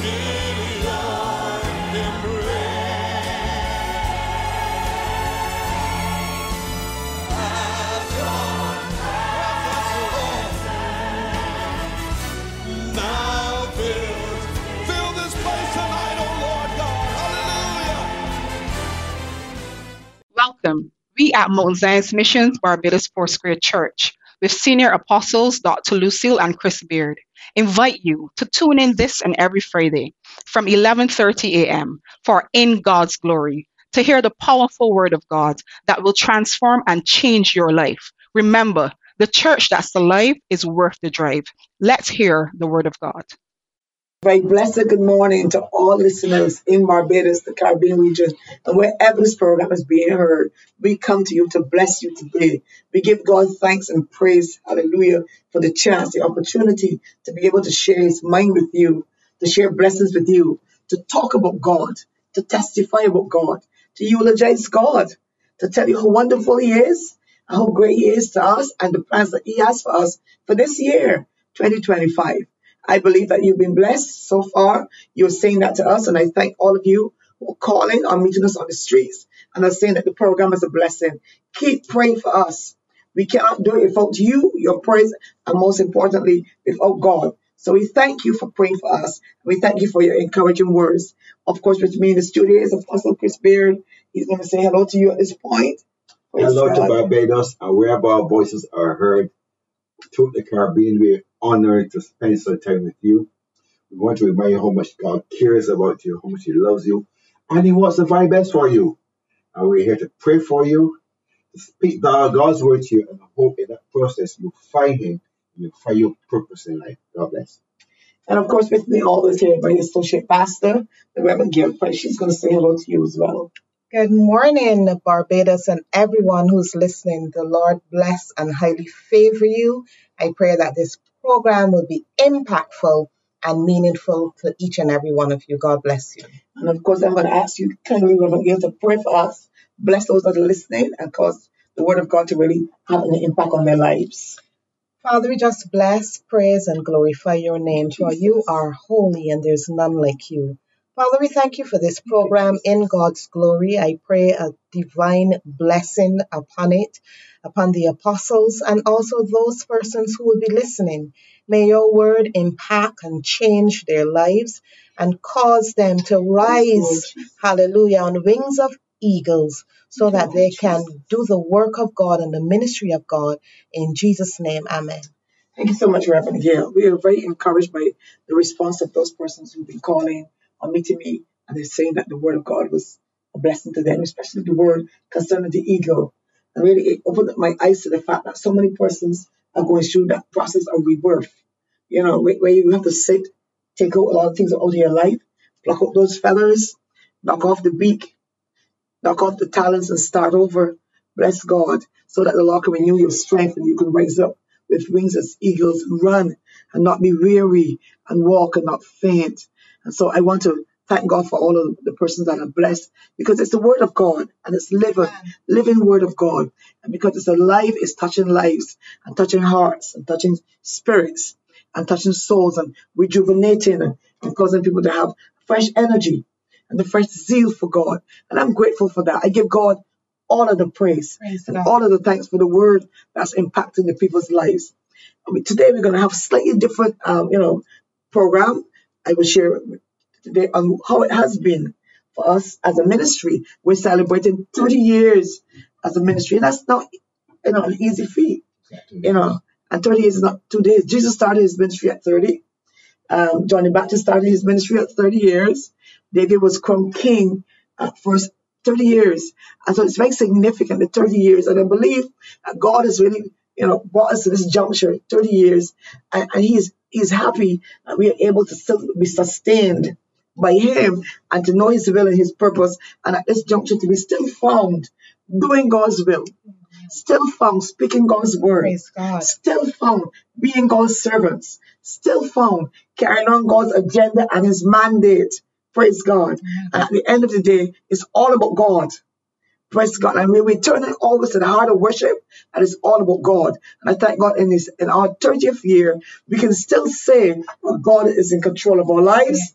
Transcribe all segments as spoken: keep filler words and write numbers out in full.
Welcome. We at Mount Zion's Missions Barbados Foursquare Church, with Senior Apostles Doctor Lucille and Chris Beard, invite you to tune in this and every Friday from eleven thirty a m for In God's Glory, to hear the powerful Word of God that will transform and change your life. Remember, the church that's alive is worth the drive. Let's hear the Word of God. Very blessed good morning to all listeners in Barbados, the Caribbean region, and wherever this program is being heard. We come to you to bless you today. We give God thanks and praise, hallelujah, for the chance, the opportunity to be able to share His mind with you, to share blessings with you, to talk about God, to testify about God, to eulogize God, to tell you how wonderful He is, and how great He is to us, and the plans that He has for us for this year, twenty twenty-five. I believe that you've been blessed so far. You're saying that to us, and I thank all of you who are calling or meeting us on the streets and are saying that the program is a blessing. Keep praying for us. We cannot do it without you, your prayers, and most importantly, without God. So we thank you for praying for us. We thank you for your encouraging words. Of course, with me in the studio is Apostle Chris Beard. He's going to say hello to you at this point. Praise hello God. To Barbados, and wherever our voices are heard through the Caribbean, we're honored to spend some time with you. We want to remind you how much God cares about you, how much He loves you, and He wants the very best for you. And we're here to pray for you, to speak God's word to you, and I hope in that process you'll find Him and you'll find your purpose in life. God bless. And of course, with me always here, my associate pastor, the Reverend Gail Price. She's going to say hello to you as well. Good morning, Barbados, and everyone who's listening. The Lord bless and highly favor you. I pray that this program will be impactful and meaningful to each and every one of you. God bless you. And of course, I'm going to ask you kindly, Reverend Gail, to pray for us, bless those that are listening, and cause the Word of God to really have an impact on their lives. Father, we just bless, praise, and glorify your name, for you are holy and there's none like you. Father, we thank you for this program, In God's Glory. I pray a divine blessing upon it, upon the apostles, and also those persons who will be listening. May your word impact and change their lives and cause them to rise, hallelujah, on wings of eagles, so that they can do the work of God and the ministry of God. In Jesus' name, amen. Thank you so much, Reverend Gail. We are very encouraged by the response of those persons who've been calling or meeting me, and they're saying that the word of God was a blessing to them, especially the word concerning the eagle. And really, it opened up my eyes to the fact that so many persons are going through that process of rebirth. You know, where, where you have to sit, take out a lot of things out of your life, pluck out those feathers, knock off the beak, knock off the talons, and start over. Bless God, so that the Lord can renew your strength and you can rise up with wings as eagles and run and not be weary and walk and not faint. And so I want to thank God for all of the persons that are blessed, because it's the word of God and it's living, living word of God. And because it's alive, it's touching lives and touching hearts and touching spirits and touching souls and rejuvenating and, and causing people to have fresh energy and the fresh zeal for God. And I'm grateful for that. I give God all of the praise, praise and God. All of the thanks for the word that's impacting the people's lives. I mean, today we're going to have a slightly different, um, you know, program. I will share today on how it has been for us as a ministry. We're celebrating thirty years as a ministry, and that's not, you know, an easy feat, you know. And thirty years is not two days. Jesus started his ministry at thirty. Um, John the Baptist started his ministry at thirty years. David was crowned king at first thirty years. And so it's very significant, the thirty years. And I believe that God has really, you know, brought us to this juncture, thirty years. And, and he's, he's happy that we are able to still be sustained by him and to know his will and his purpose. And at this juncture to be still found doing God's will. Still found speaking God's word. Still found being God's servants. Still found carrying on God's agenda and his mandate. Praise God. And at the end of the day, it's all about God. Praise God. And when we turn it always to the heart of worship, and it's all about God. And I thank God in this, in our thirtieth year, we can still say that God is in control of our lives.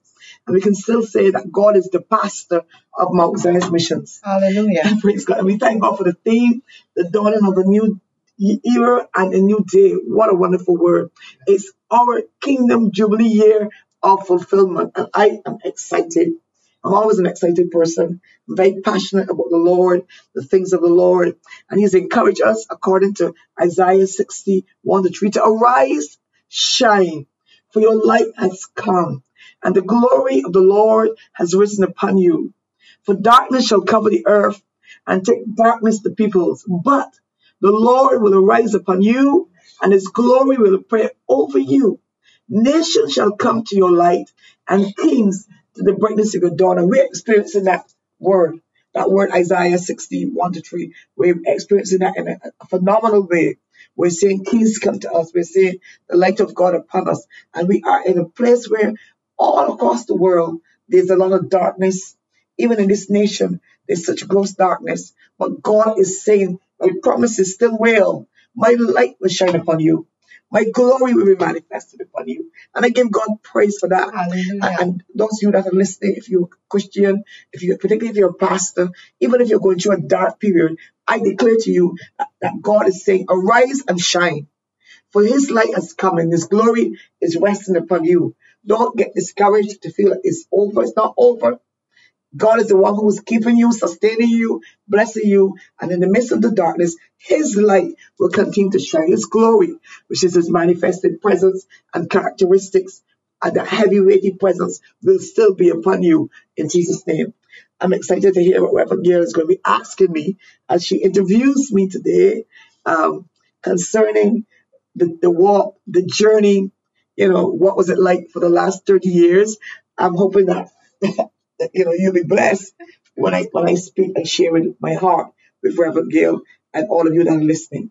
And we can still say that God is the pastor of Mount Zion Missions. Hallelujah. And praise God. And we thank God for the theme, the dawning of a new era and a new day. What a wonderful word. It's our Kingdom Jubilee year of fulfillment. And I am excited. I'm always an excited person. I'm very passionate about the Lord, the things of the Lord. And He's encouraged us, according to Isaiah sixty, one to three, to arise, shine, for your light has come, and the glory of the Lord has risen upon you. For darkness shall cover the earth, and take darkness the peoples. But the Lord will arise upon you, and His glory will appear over you. Nations shall come to your light, and kings to the brightness of your dawn. And we're experiencing that word, that word Isaiah sixty, one to three. We're experiencing that in a, a phenomenal way. We're seeing kings come to us. We're seeing the light of God upon us. And we are in a place where all across the world, there's a lot of darkness. Even in this nation, there's such gross darkness. But God is saying, my promise is still real. My light will shine upon you. My glory will be manifested upon you. And I give God praise for that. Hallelujah. And those of you that are listening, if you're a Christian, if you, particularly if you're a pastor, even if you're going through a dark period, I declare to you that, that God is saying, arise and shine. For His light has come and His glory is resting upon you. Don't get discouraged to feel like it's over. It's not over. God is the one who is keeping you, sustaining you, blessing you. And in the midst of the darkness, His light will continue to shine. His glory, which is His manifested presence and characteristics, and the heavy weighty presence will still be upon you in Jesus' name. I'm excited to hear what Reverend Gail is going to be asking me as she interviews me today um, concerning the, the walk, the journey, you know, what was it like for the last thirty years? I'm hoping that you know, you'll be blessed when I when I speak and share with my heart with Reverend Gail and all of you that are listening.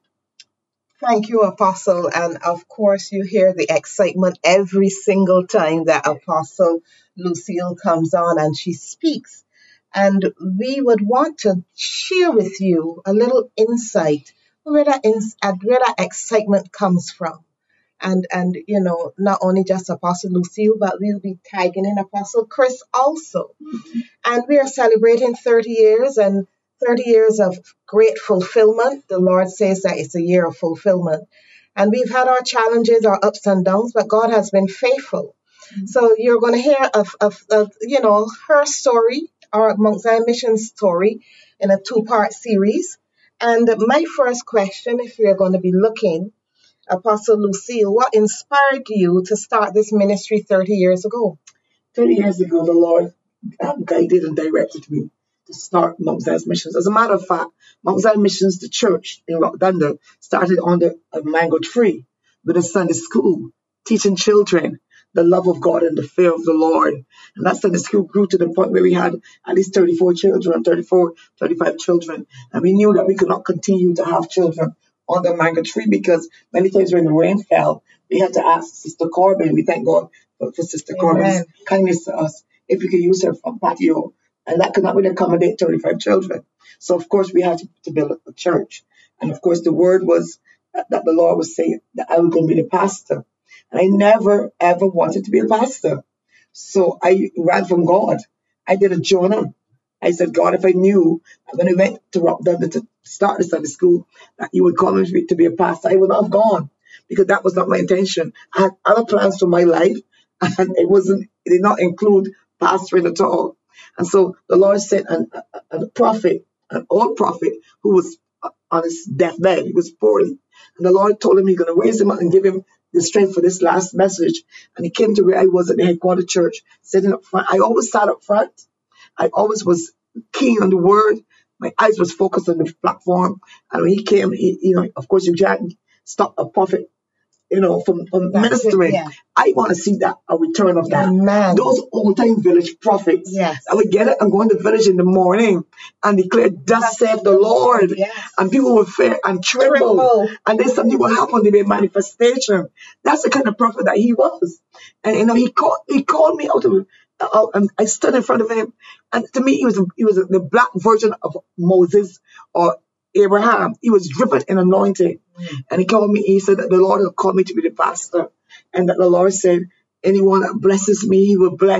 Thank you, Apostle. And of course, you hear the excitement every single time that Apostle Lucille comes on and she speaks. And we would want to share with you a little insight where that, ins- where that excitement comes from. And, and you know, not only just Apostle Lucille, but we'll be tagging in Apostle Chris also. And we are celebrating thirty years and thirty years of great fulfillment. The Lord says that it's a year of fulfillment. And we've had our challenges, our ups and downs, but God has been faithful. Mm-hmm. So you're going to hear of, of, of, you know, her story, our Mount Zion Mission story in a two-part series. And my first question, if we're going to be looking, Apostle Lucille, what inspired you to start this ministry thirty years ago? thirty years ago, the Lord um, guided and directed me to start Mount Zion Missions. As a matter of fact, Mount Zion Missions, the church in Rock Thunder, started under a mango tree with a Sunday school, teaching children the love of God and the fear of the Lord. And that Sunday school grew to the point where we had at least thirty-four children, thirty-four, thirty-five children. And we knew that we could not continue to have children on the mango tree because many times when the rain fell, we had to ask Sister Corbin. We thank God for, for Sister Amen. Corbin's kindness to us if we could use her for patio. And that could not really accommodate thirty-five children. So, of course, we had to, to build a church. And, of course, the word was that, that the Lord was saying that I was going to be the pastor. And I never, ever wanted to be a pastor. So I ran from God. I did a journal. I said, God, if I knew when I went to Rock Thunder to start the Sunday school that you would call me to be, to be a pastor, I would not have gone because that was not my intention. I had other plans for my life, and it wasn't. It did not include pastoring at all. And so the Lord sent an, a, a prophet, an old prophet, who was on his deathbed. He was poorly, and the Lord told him He's going to raise him up and give him the strength for this last message. And he came to where I was at the headquarters church, sitting up front. I always sat up front. I always was keen on the word. My eyes was focused on the platform. And when he came, he, you know, of course, you can't stop a prophet, you know, from, from ministering. It, yeah. I want to see that, a return of that. Amen. Those old-time village prophets. Yes. I would get it and go in the village in the morning and declare, thus saith the Lord. Yes. And people would fear and tremble. tremble. And then something will happen, there will be a manifestation. That's the kind of prophet that he was. And, you know, he called, he called me out of Uh, and I stood in front of him, and to me, he was he was the black version of Moses or Abraham. He was dripping in anointing, mm. and he called me. He said that the Lord had called me to be the pastor, and that the Lord said, "Anyone that blesses me, He will bless,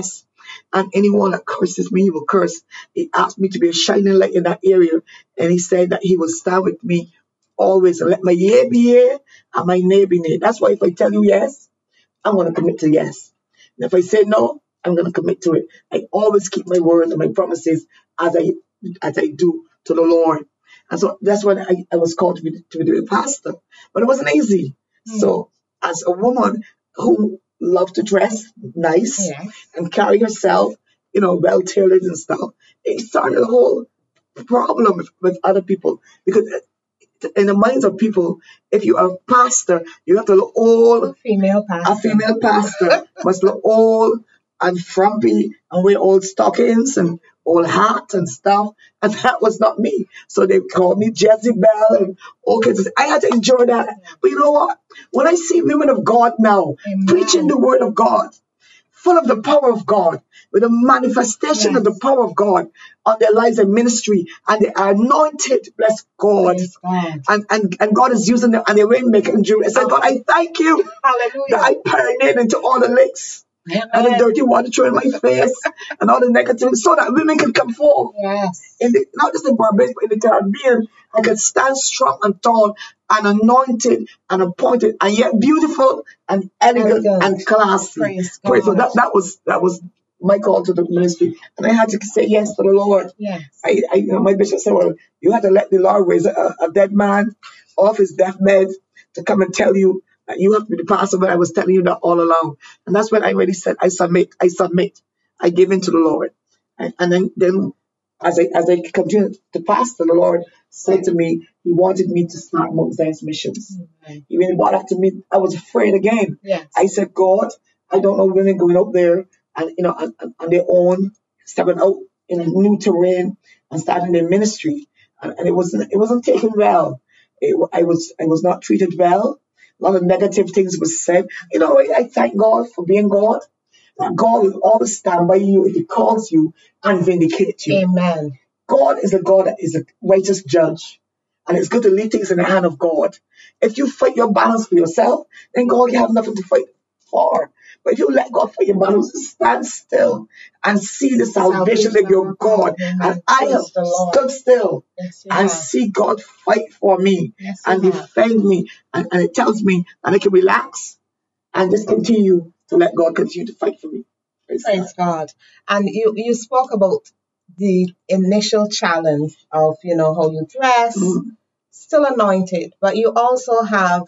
And anyone that curses me, he will curse. He asked me to be a shining light in that area. And he said that he will stand with me always and let my yea be yea and my nay be nay. That's why if I tell you yes, I'm going to commit to yes. And if I say no, I'm going to commit to it. I always keep my word and my promises as I as I do to the Lord. And so that's when I, I was called to be, to be a pastor. But it wasn't easy. Mm. So as a woman who loved to dress nice yeah. and carry herself, you know, well tailored and stuff, it started a whole problem with, with other people. Because in the minds of people, if you are a pastor, you have to look old. A female pastor. A female pastor must look old and frumpy and wear old stockings and old hats and stuff. And that was not me. So they called me Jezebel and all kinds of things. I had to endure that. But you know what? When I see women of God now Amen. Preaching the word of God, full of the power of God, with a manifestation yes. of the power of God on their lives and ministry, and they are anointed, bless God. God. And, and and God is using them, and they're wearing makeup and jewelry. I said, God, I thank you Hallelujah. That I penetrated into all the licks. Amen. And the dirty water thrown in my face and all the negativity so that women can come forth. Yes. In the, not just in Barbados, but in the Caribbean, I can stand strong and tall and anointed and appointed and yet beautiful and elegant, elegant. and classy. Praise God. Praise God. That, that was that was my call to the ministry. And I had to say yes to the Lord. Yes. I, I, you know, my bishop said, well, you had to let the Lord raise a, a dead man off his deathbed to come and tell you that you have to be the pastor, but I was telling you that all along. And that's when I really said, I submit, I submit. I give in to the Lord. And, and then, then as I as I continued to pastor, the Lord said to me, he wanted me to start Mount Zion's missions. Mm-hmm. He really brought up to me, I was afraid again. Yes. I said, God, I don't know women going out there and, you know, on, on their own, stepping out in a new terrain and starting their ministry. And, and it wasn't, it wasn't taken well. It, I was, I was not treated well. A lot of negative things were said. You know, I, I thank God for being God. That God will always stand by you if he calls you and vindicate you. Amen. God is a God that is a righteous judge. And it's good to leave things in the hand of God. If you fight your battles for yourself, then God, you have nothing to fight for. But if you let God fight your battles, stand still and see the salvation, salvation of your God. Amen. And I have stood still yes, and have. see God fight for me yes, and defend me. And, and it tells me that I can relax and just continue to let God continue to fight for me. Praise, Praise God. God. And you, you spoke about the initial challenge of, you know, how you dress, mm-hmm. still anointed, but you also have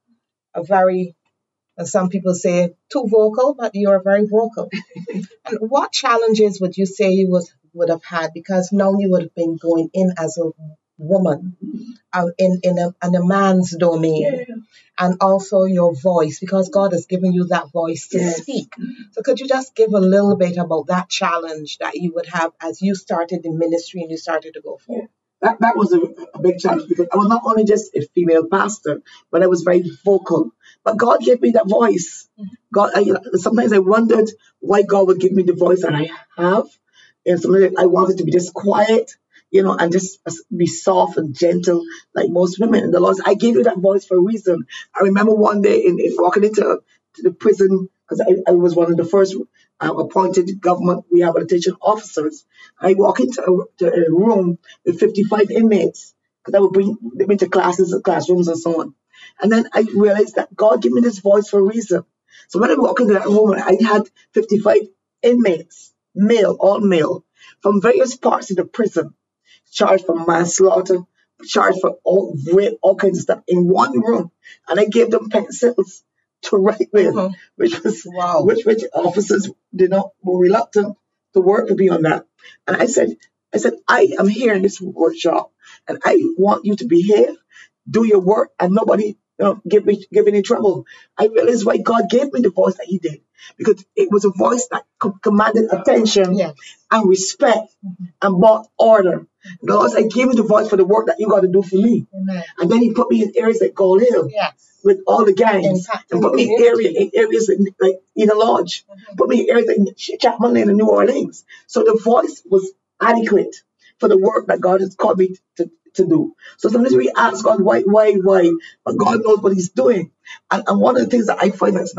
a very, as some people say, too vocal, but you are very vocal. And what challenges would you say you would, would have had? Because now you would have been going in as a woman, uh, in, in, a, in a man's domain. Yeah. And also your voice, because God has given you that voice to yes. speak. So could you just give a little bit about that challenge that you would have as you started in ministry and you started to go forward? Yeah. That, that was a, a big challenge because I was not only just a female pastor, but I was very vocal. But God gave me that voice. God, I, sometimes I wondered why God would give me the voice that I have. And sometimes I wanted to be just quiet, you know, and just be soft and gentle like most women. And the Lord said, I gave you that voice for a reason. I remember one day in, in walking into to the prison, because I, I was one of the first uh, appointed government rehabilitation officers. I walk into a, to a room with fifty-five inmates, because I would bring them into classes and classrooms and so on. And then I realized that God gave me this voice for a reason. So when I walked into that room, I had fifty-five inmates, male, all male, from various parts of the prison, charged for manslaughter, charged for all rape, all kinds of stuff in one room. And I gave them pencils to write with, uh-huh. which was wow. which which officers did not were reluctant to work with me on that. And I said, I said, I am here in this workshop, and I want you to behave, do your work, and nobody, you know, give me give any trouble. I realized why God gave me the voice that He did, because it was a voice that co- commanded attention yes. and respect mm-hmm. and brought order. The Lord said, I gave you the voice for the work that you got to do for me. Amen. And then He put me in areas like Gold Hill yes. with all the gangs, and put me in area in areas like, like Eden Lodge, mm-hmm. put me in areas like Chapman Lane and New Orleans. So the voice was adequate for the work that God has called me to, to do. So sometimes we ask God, why, why, why? But God knows what He's doing. And, and one of the things that I find that's very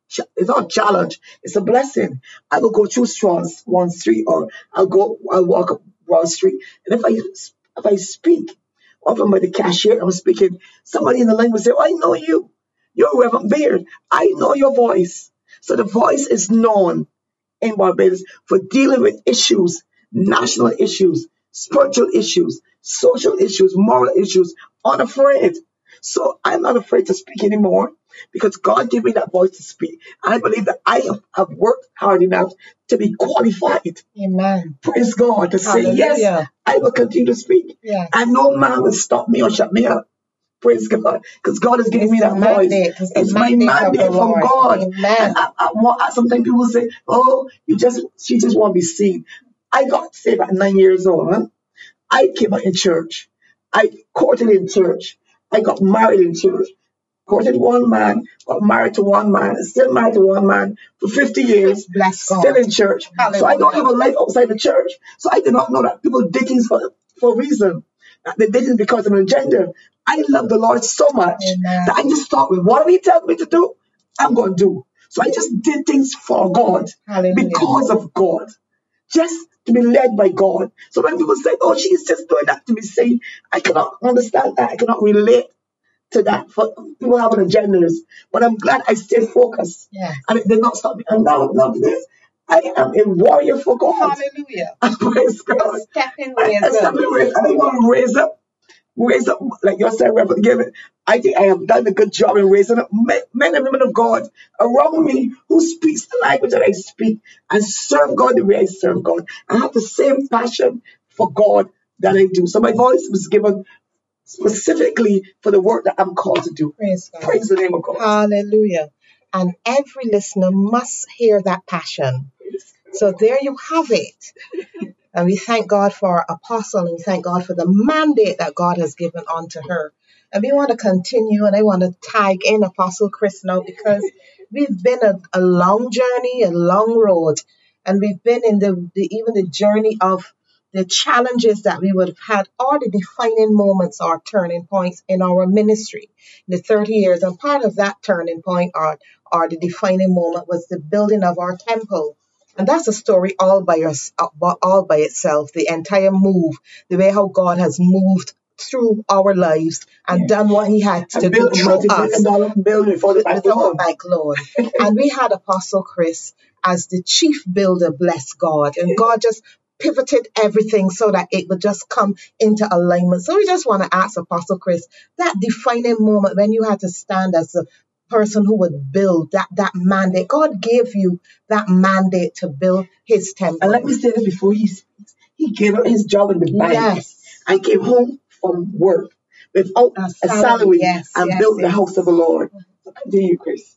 ch- it's not a challenge. It's a blessing. I will go through Swan, one Street, or I'll go, I'll walk up Wall Street, and if I if I speak, often by the cashier, I'm speaking. Somebody in the line will say, "Oh, I know you. You're Reverend Beard. I know your voice." So the voice is known in Barbados for dealing with issues, national issues, spiritual issues, social issues, moral issues, unafraid. So I'm not afraid to speak anymore because God gave me that voice to speak. I believe that I have, have worked hard enough to be qualified. Amen. Praise God. To say, yes, Hallelujah. I will continue to speak. Yes. And no man will stop me or shut me up. Praise God. Because God has given It's me the that voice. mandate. It's the It's my mandate of the mandate from Lord. God. And Amen. I, I, want- sometimes people say, oh, you just, she just want to be seen. I got saved at nine years old. Huh? I came out in church. I courted in church. I got married in church. Courted one man, got married to one man, and still married to one man for fifty years, Bless God. still in church. So I don't Hallelujah. have a life outside the church. So I did not know that people did things for, for a reason. That they did things because of an agenda. I love the Lord so much Amen. that I just thought, with whatever He tells me to do, I'm going to do. So I just did things for God, Hallelujah. because of God, just to be led by God. So when people say, oh, she's just doing that to be seen, I cannot understand that. I cannot relate to that. For people having agendas, but I'm glad I stayed focused, Yes. and it did not stop me. And now, now this, I am a warrior for God. Hallelujah. Praise You're God. stepping I, I, razor. step in raise, I want to raise up, raise up, like you said, Reverend Given. I think I have done a good job in raising up men, men and women of God around me who speaks the language that I speak and serve God the way I serve God. I have the same passion for God that I do. So my voice was given specifically for the work that I'm called to do. Praise God. Praise the name of God. Hallelujah. And every listener must hear that passion. So there you have it. And we thank God for our apostle, and we thank God for the mandate that God has given unto her. And we want to continue, and I want to tag in Apostle Chris now, because we've been a, a long journey, a long road, and we've been in the, the even the journey of the challenges that we would have had, or the defining moments or turning points in our ministry, the thirty years. And part of that turning point or, or the defining moment was the building of our temple. And that's a story all by us, all by itself. The entire move, the way how God has moved through our lives and done what He had to I do built a through multi-million us dollar building for the bank without a loan. bank loan. And we had Apostle Chris as the chief builder, bless God. And God just pivoted everything so that it would just come into alignment. So we just want to ask Apostle Chris, that defining moment when you had to stand as the person who would build that, that mandate. God gave you that mandate to build His temple. And let me say this before he speaks. He gave up his job in the bank. Yes. I came home from work without A a salary, salary, yes, and yes, built the yes. house of the Lord. So continue, Chris.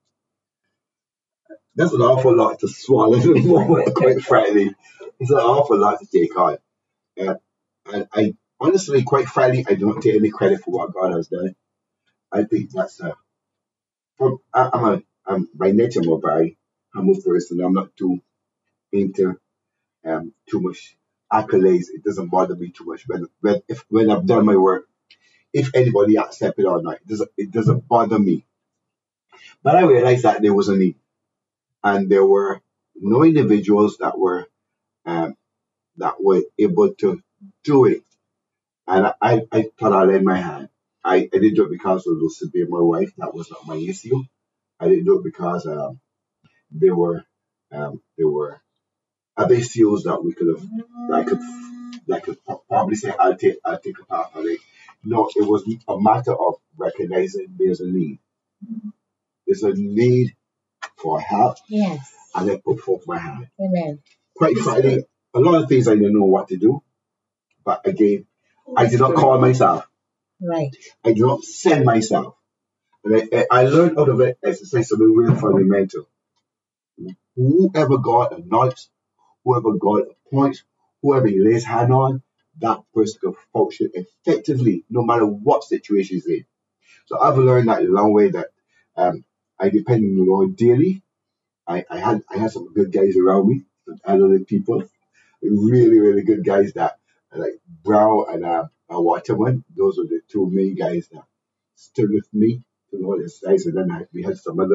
That's an awful lot to swallow in the moment, quite frankly. It's an awful lot to take on. Uh, and I honestly, quite frankly, I don't take any credit for what God has done. I think that's a. From, I, I'm a. I'm by nature I'm a very humble person. I'm not too into um too much accolades. It doesn't bother me too much. When when if when I've done my work, if anybody accepts it or not, it doesn't it doesn't bother me. But I realized that there was a need, and there were no individuals that were um that were able to do it. And I, I, I thought I lend my hand. I, I didn't do it because of Lucy being my wife. That was not my issue. I didn't do it because um, there were um, there were other issues that we could have that I could that I could pro- probably say I'll take I'll take a part of it. No, it was a matter of recognizing there's a need. There's a need for help, Yes. and I put forth my hand. Amen. Quite frankly, a lot of things I didn't know what to do, but again, I did not call myself. Right. I do not send myself. And I, I I learned out of it as to say something really fundamental. Whoever God anoints, whoever God appoints, whoever He lays hand on, that person can function effectively no matter what situation he's in. So I've learned that a long way that um, I depend on the Lord daily. I, I had I had some good guys around me, some elderly people, really, really good guys that like Brown and uh, uh, Waterman. Those were the two main guys that stood with me to know this size. And then I, we had some other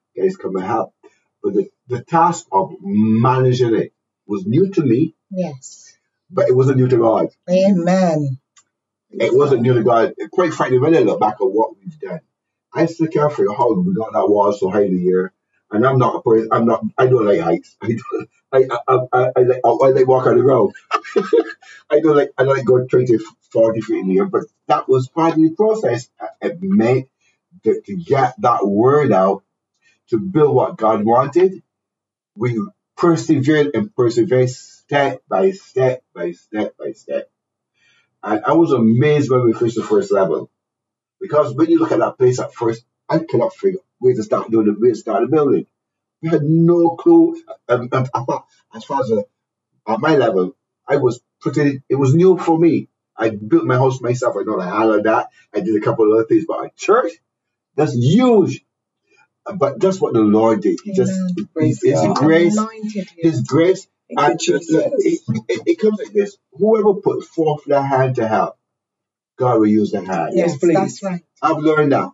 guys come and help. But the, the task of managing it was new to me, Yes. but it wasn't new to God. Amen. It wasn't new to God. Quite frankly, when I look back at what we've done, I still can't figure out how we got that wall so high in the air. And I'm not a person, I'm not, I don't like heights. I don't, I, I, I, I, like, I like walk on the ground. I don't like, I don't like going twenty, forty feet in the air, but that was part of the process. It meant to, to get that word out, to build what God wanted. We persevered and persevered step by step by step by step. And I was amazed when we finished the first level. Because when you look at that place at first, I cannot figure where to start doing the where to start the building. We had no clue. Um, um, I thought, as far as uh, at my level, I was pretty. It was new for me. I built my house myself. I know the hell of that. I did a couple of other things, but at church, that's huge. But that's what the Lord did. He just Amen. His, Praise His God. grace, Anointed you. His grace, Thank you, and look, it, Jesus. it, it comes like this: whoever put forth their hand to help, God will use their hand. Yes, Yes, please. that's right. I've learned that.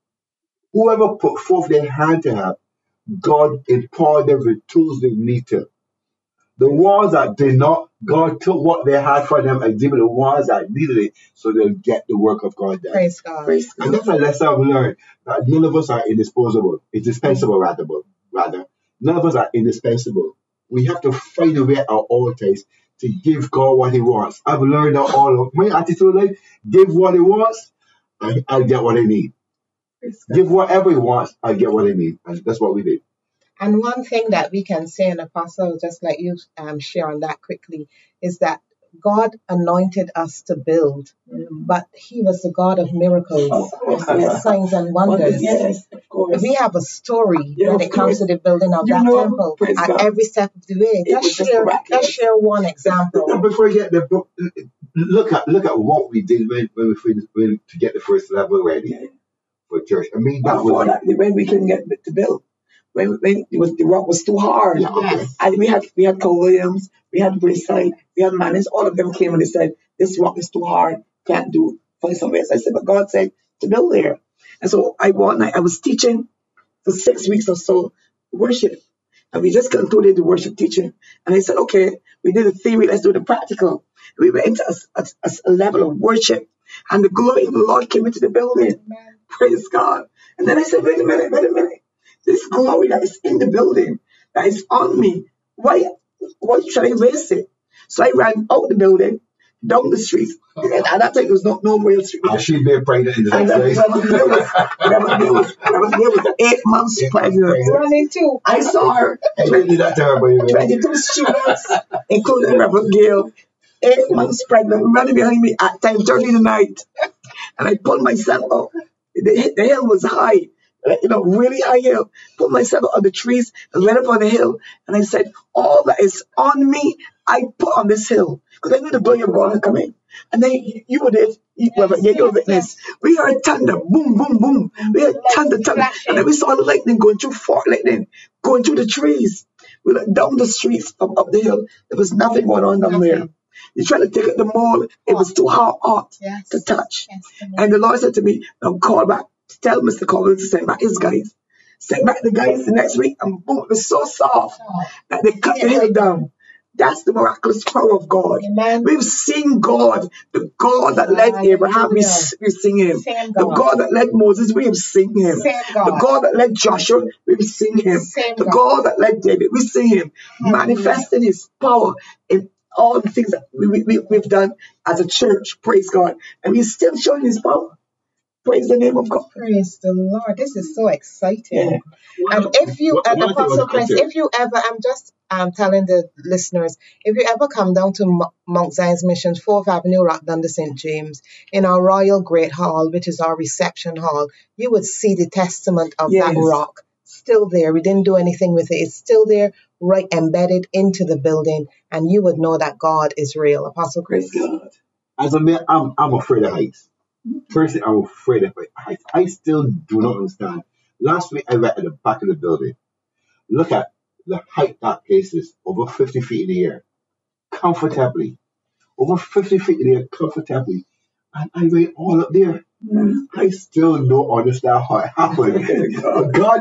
Whoever put forth their hand to help, God empowered them with tools they need to. The ones that did not, God took what they had for them and gave it the ones that needed it so they'll get the work of God done. Praise God. Praise And God. that's a lesson I've learned, that none of us are indispensable, indispensable rather, rather. None of us are indispensable. We have to find a way at our altars to give God what He wants. I've learned that all of my attitude, like, give what He wants, and I'll get what I need. Praise God. Give whatever He wants, I'll get what I need. And that's what we did. And one thing that we can say, and Apostle, just like you um, share on that quickly, is that God anointed us to build, Mm. but He was the God of miracles, Of course, and yes. signs and Wonders, wonders. yes, of course. We have a story Yeah, when of it comes course. to the building of You that know, temple praise at God. every step of the way. It Let's was just share, let's miraculous. share one example. Before you get the book, look at look at what we did when, when we finished when, to get the first level ready Yeah. for church. I mean, that Before was that, when we couldn't get to build, when when it was the rock was too hard, yeah, okay. Yes. and we had we had Cole Williams, we had Brayside, we had Manners, all of them came and they said this rock is too hard, can't do. Find somewhere else. I said, but God said to build there, and so I one night I was teaching for six weeks or so worship, and we just concluded the worship teaching, and I said, okay, we did the theory, let's do the practical. We went into a, a, a level of worship, and the glory of the Lord came into the building. Amen. Praise God. And then I said, wait a minute, wait a minute. This glory that is in the building, that is on me, why, why should I waste it? So I ran out the building, down the street. And at that time, there was no, no real street. And she be pregnant in the And next Reverend place. Gill was, Reverend Gill was, Reverend Gill was eight months Eight months pregnant. pregnant. Running too. I saw her, I didn't do that to her, baby. twenty-two students, including Reverend Gill, eight months pregnant, running behind me at ten thirty in the night. And I pulled myself up. The, the hill was high, like, you know, really high hill. Pulled myself up on the trees and went up on the hill. And I said, all that is on me, I put on this hill. Because I knew the glory of God had come in. And then you were there, you were Yes, yeah, you're a yes, witness. We heard thunder, boom, boom, boom. We heard thunder, thunder. And then we saw the lightning going through, fort lightning, going through the trees. We looked down the streets up, up the hill. There was nothing going on down there. Nothing. You tried to take it the mall, it was too hot, hot Yes. to touch. Yes, come on. And the Lord said to me, now call back, tell Mister Collins to send back his guys. Send back the guys the next week, and boom, it was so soft that they cut the hill down. That's the miraculous power of God. Amen. We've seen God, the God that led Abraham, we, Hallelujah. we sing him. Same The God. God that led Moses, we have seen him. Same The God. God that led Joshua, we've seen him. Same The God. God that led David, we see him Hallelujah. manifesting his power in all the things that we, we, we've done as a church. Praise God. And he's still showing his power. Praise the name of God. Praise the Lord. This is so exciting. Yeah. And if you, One- and one thing Apostle about the Chris, culture- if you ever, I'm just um, telling the listeners, if you ever come down to Mo- Mount Zion's Mission's fourth Avenue, Rockdon, Saint James, in our Royal Great Hall, which is our reception hall, you would see the testament of that Yes. rock still there. We didn't do anything with it. It's still there, right embedded into the building, and you would know that God is real. Apostle Chris. Praise God. As a man, I'm I'm afraid of heights. Personally, I'm afraid of heights. I still do not understand. Last week, I went at the back of the building. Look at the height that place is, over fifty feet in the air, comfortably. Over fifty feet in the air, comfortably. And I went all up there. Mm. I still don't understand how it happened. But God did it.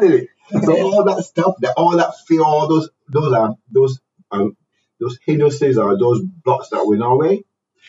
So Amen. all that stuff, that all that fear, all those those are those um those hindrances or those blocks that were in our way,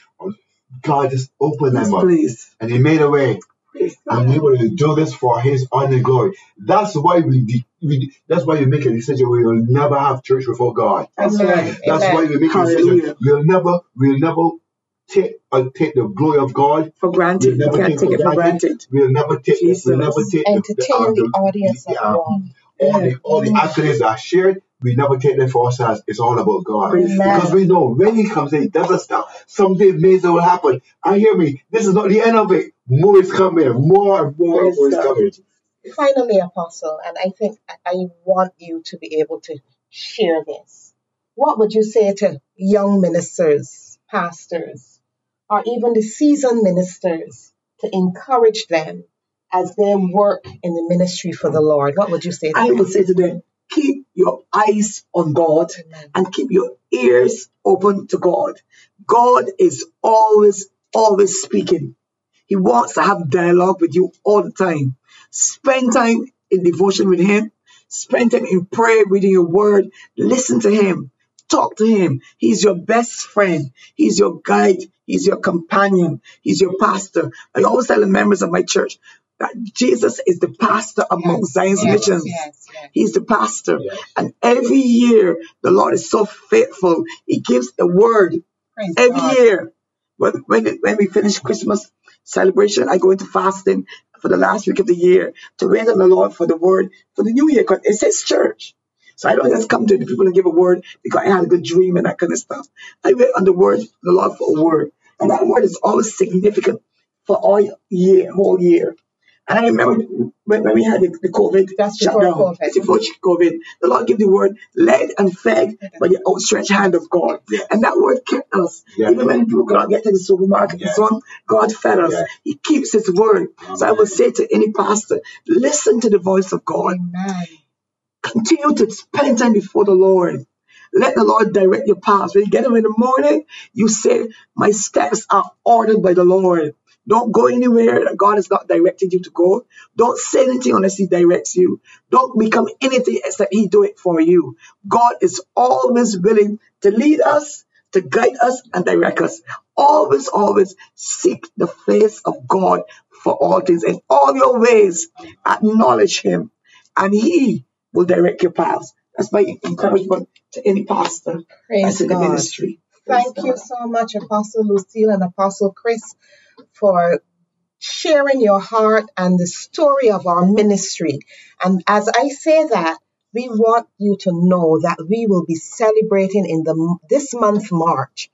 God just opened Yes, them up please. and He made a way. Praise And God. we will do this for His honor and glory. That's why we, de- we de- that's why we make a decision. We will never have church before God. That's Amen. right. That's Amen. why we make a decision. Hallelujah. We'll never, we'll never take uh, take the glory of God. For We'll granted. We never can't take take for it for granted. granted. We'll never take. We'll never Jesus. take the, the, uh, Entertain the the, audience the of um, one. all Yeah. the all the accolades that are shared. We never take them for ourselves. It's all about God. Praise Because God. Amen. we know when He comes in, He doesn't stop. Someday amazing will happen. And hear me, this is not the end of it. More is coming. More and more and Praise more is God. coming. Finally, Apostle, and I think I I want you to be able to share this. What would you say to young ministers, pastors, or even the seasoned ministers to encourage them as they work in the ministry for the Lord? What would you say to I them? will say to them, keep your eyes on God Amen. and keep your ears open to God. God is always, always speaking. He wants to have dialogue with you all the time. Spend time in devotion with Him. Spend time in prayer, reading your word. Listen to Him. Talk to Him. He's your best friend. He's your guide. He's your companion. He's your pastor. I always tell the members of my church that Jesus is the pastor of Mount Yes, Zion's yes, Missions. yes, yes. He's the pastor. Yes. And every year, the Lord is so faithful. He gives a word Praise every God. year. When, when, it- when we finish Christmas celebration, I go into fasting for the last week of the year to wait on the Lord for the word for the new year because it's His church. So I don't just come to the people and give a word because I had a good dream and that kind of stuff. I wait on the word, the Lord for a word. And that word is always significant for all year, whole year. And I remember when, when we had the, the COVID Just before shutdown, COVID. it's before COVID, the Lord gave the word led and fed by the outstretched hand of God. Yes. And that word kept us. Yes. Even when people could not get to the supermarket and Yes. so on, God fed us. Yes. He keeps His word. So I Amen. would say to any pastor, listen to the voice of God. Amen. Continue to spend time before the Lord. Let the Lord direct your paths. When you get up in the morning, you say, my steps are ordered by the Lord. Don't go anywhere that God has not directed you to go. Don't say anything unless He directs you. Don't become anything except He do it for you. God is always willing to lead us, to guide us, and direct us. Always, always seek the face of God for all things. In all your ways, acknowledge Him, and He will direct your paths. That's my encouragement to any pastor Praise that's in the God. ministry. Praise Thank you God. so much, Apostle Lucille and Apostle Chris, for sharing your heart and the story of our ministry. And as I say that, we want you to know that we will be celebrating in the this month, March.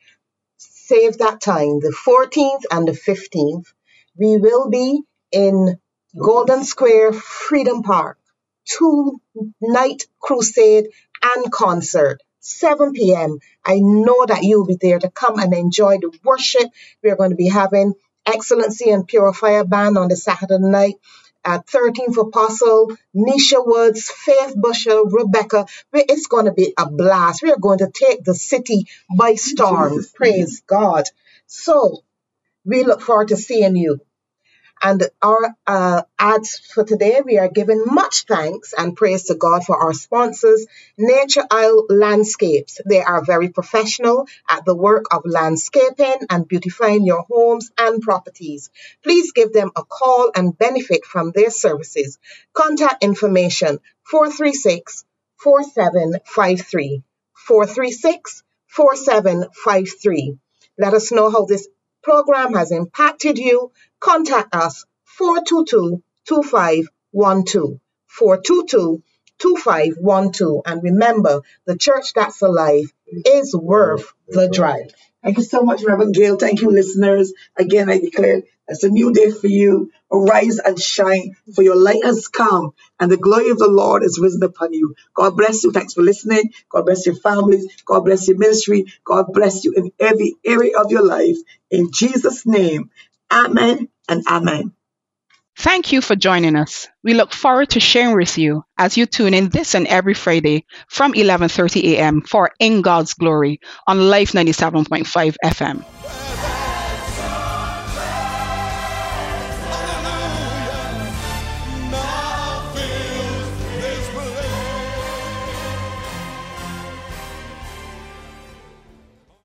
Save that time, the fourteenth and the fifteenth. We will be in Golden Square, Freedom Park. Two night crusade and concert, seven p.m. I know that you'll be there to come and enjoy the worship. We're going to be having Excellency and Purifier Band on the Saturday night. At thirteenth Apostle, Nisha Woods, Faith Busher, Rebecca. We- It's going to be a blast. We are going to take the city by storm. Jesus. Praise God. So we look forward to seeing you. And our uh, ads for today, we are giving much thanks and praise to God for our sponsors, Nature Isle Landscapes. They are very professional at the work of landscaping and beautifying your homes and properties. Please give them a call and benefit from their services. Contact information four three six, four seven five three. four three six, four seven five three. Let us know how this program has impacted you. Contact us four two two, two five one two. four two two, two five one two. And remember, the church that's alive is worth the drive. Thank you so much, Reverend Gail. Thank you, listeners. Again, I declare it's a new day for you. Arise and shine, for your light has come, and the glory of the Lord is risen upon you. God bless you. Thanks for listening. God bless your families. God bless your ministry. God bless you in every area of your life. In Jesus' name, amen and amen. Thank you for joining us. We look forward to sharing with you as you tune in this and every Friday from eleven thirty a.m. for In God's Glory on Life ninety-seven point five F M.